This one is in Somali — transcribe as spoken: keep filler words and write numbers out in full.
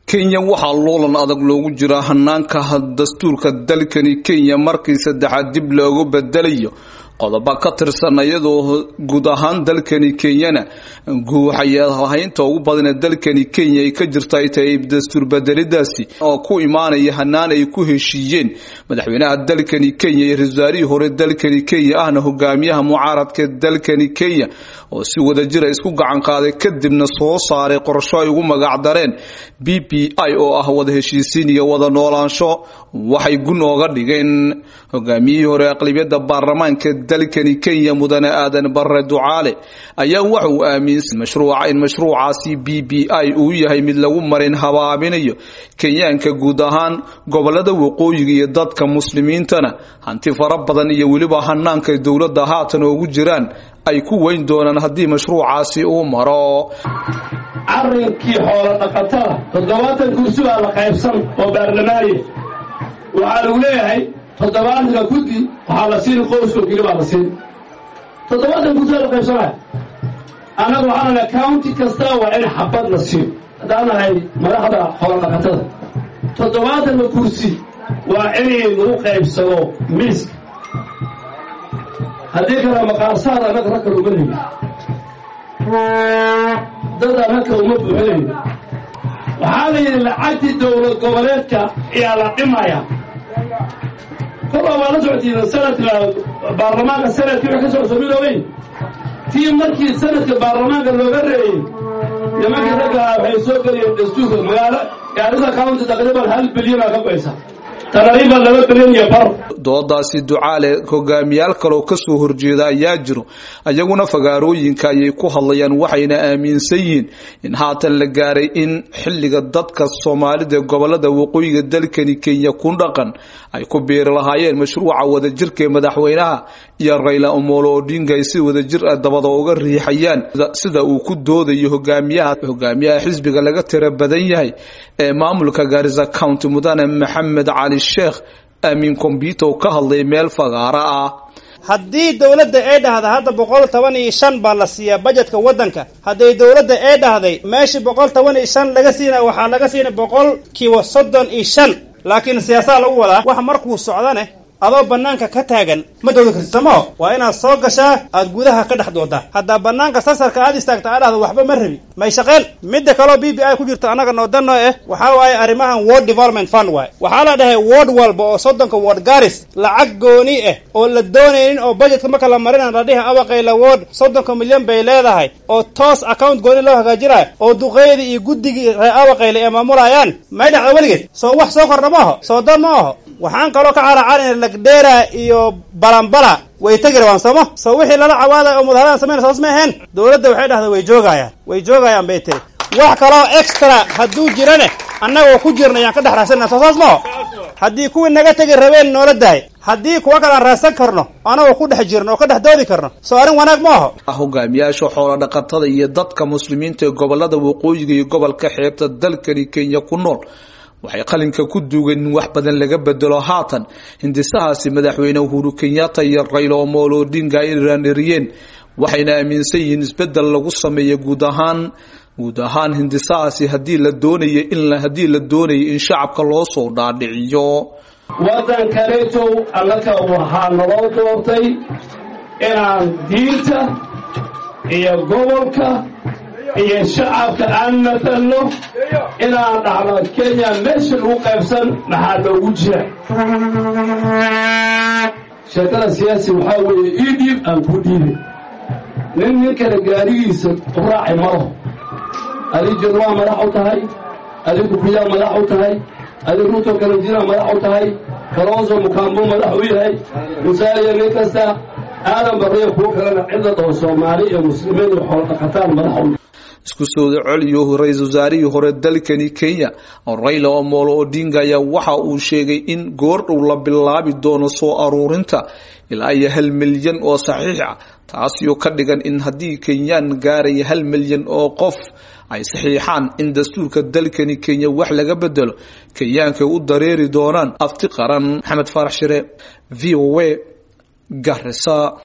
Kenya waxaa loolan adag loogu jiraa hanaanka dastuurka dalkani Kenya markii saddexaad dib loogu bedelayo qodobo ka tirsan iyadoo guud ahaan dalkani Kenyana guuxaya haynta ugu badan dalkani Kenya ay ka jirtay tahay dastuur bedelidaasi oo ku imaanaya hanaan ay ku heshiiyeen madaxweynaha dalkani Kenya iyo ra'iisul hore dalkani Kenya ahna hogaamiyaha mucaaradka dalkani Kenya oo si wada jir isku gacan qaaday kadibna soo saaray qorshe ay ugu magac dareen B B I oo ah wada heshiisiin iyo wada noolaansho waxay gun ooga dhigeen hogaamiyihii hore aqlabiyada baarlamaanka dalkani Kenya mudane aadan barre ducaale ayaa wuxuu aaminsan mashruuca in mashruucaasi B B I uu yahay mid lagu marin habaabinayo Kenyaanka guud ahaan gobolada waqooyiga iyo dadka muslimiintana hanti fara badan iyo waliba hanaanka dawladda haatan ugu jiraan ay ku weyn doonaan hadii mashruucaasi uu maro arrinkii xoolo dhaqatada toddobaatan kursi baa la qaybsan oo baarlamaani waxa lagu leeyahay toddobaatan gudi waxa la siin qoyska kale baa la siin toddobaatan kursi la qaybsanay anagu waxaan county kasta waa in xabad la siin hadana ay madaxda xoolo dhaqatada toddobaatan kursi waa in lagu qaybsado miis hadii kala maqaarsaad anaga raka loo baahan dad anaga uma buuxin waxa la yiri lacagti dawlad goboleedka ayaa la dhimaya kala wala socodina sanadka baarlamaanka sanadkii waxa soo sameeyay tii markii sanadka baarlamaanka looga reeyay nimanka raga waxay soo galiyeen dastuurka magaalo gaarida county taqriiban hal bilyan ka baysa taqriiban laba bilyan iyo bar doodaasi ducaale hogaamiyaal kale ka soo horjeeda ayaa jiro ayaguna fagaarooyinka ay ku hadlayaan waxayna aaminsan yihiin in haatan la gaaray in xilliga dadka Soomaalida gobolada waqooyiga dalkani Kenya ku dhaqan ay ku beer lahaayeen mashruuca wada jirka madaxweynaha iyo Raila Amolo Odinga ay si wada jir ah dabada uga riixayaan sida uu ku doodayo hogaamiyaha hogaamiyaha xisbiga laga tira badan yahay ee maamulka Garissa County mudane Maxamed Ali Sheikh amin computer ka hadlay meel fagaara ah haddii dawladda ay dhahdo hadda boqol toban iyo shan baa la siiyaa budgetka wadanka haddii dawladda ay dhahday meeshii boqol toban iyo shan laga siina waxa laga siina boqol kiiba soddon iyo shan laakiin siyaasadda lagu wadaa wax markuu socdane adoo banaanka ka taagan ma dawlad karsamo waa inaad soo gashaa aad gudaha ka dhax doodaa hadda banaanka sasarka aad istaagta aad dhahdo waxba ma rabi may shaqeen midda kale B B I ku jirto anaga noodano eh waxa waaye arimahan World Development Fund waay waxa la dhahay ward walba oo soddonka ward garis lacag gooni ah oo la doonayeen oo budgetka marka la marinaan radhiha abaqayla ward soddonka milyan bay leedahay oo toos account gooni loo hagaajinayo oo duqeeyada iyo guddiga abaqayla ee maamulayaan may dhacdo waligeed soo wax soo kordhamaho soo dan ma aha waxaan kaloo ka caracaan lagdheera iyo balambala way tagiraan sama soo wixii lala cawaada oo mudaharaad sameeyay soo sameeyeen dawladda waxay dhahday way joogayaan way joogayaan bay tiri wax kale extra haduu jirane annaga ku jirnayaan ka dhaxraasana soo saasmo hadii kuwa naga tagi rabeen nooladay hadii kuwa kala raasan karno anaga ku dhex jirno oo ka dhex doodi karno soo arin wanaag ma aha hogaamiyaasha xoolo dhaqatada iyo dadka muslimiinta ee gobolada waqooyiga iyo gobolka xeebta dalkani Kenya ku nool waxay qalinka ku duugan wax badan laga bedelo haatan hindisahaasi madaxweyne Uhuru Kenyatta iyo Raila Amolo Odinga ay raaniriyeen waxayna aaminsan yihiin isbedel lagu sameeyo guud ahaan guud ahaan hindisahaasi hadii la doonayo in la hadii la doonayo in shacabka loo soo dhaadhiciyo wadan kaleeto allaka waxa noo doortay inaan diinta iyo gobolka iyo shacabka aan matalo inaan dhacdo Kenya meesha lagu qaybsan maxaa loogu jira shaqada siyaasi waxa weeye idib aan ku dhiibay nin ninka gaarigiisa raacay maro adigu waa madax u tahay adigu biya madax u tahay adigu ruto kala jira madax u tahay kalooso mukambo madax u yahay musaaliya nin kasta aadan bariyo ku kala cidda Soomaali iyo muslimiin xoolo dhaqataan madax u isku soo celiyo ra'iisul wasaarihii hore dalkani Kenya Raila Amolo Odinga ayaa waxa uu sheegay in goor dhow la bilaabi doono soo aruurinta ilaa ay hal milyan oo saxiix ah taasi oo ka dhigan in hadii Kenyan gaaray hal milyan oo qof ay saxiixaan in dastuurka dalkani Kenya wax laga bedelo Kenyaanka u dareeri doonaan afti qaran Maxamed Farax Shire V O A Garissa.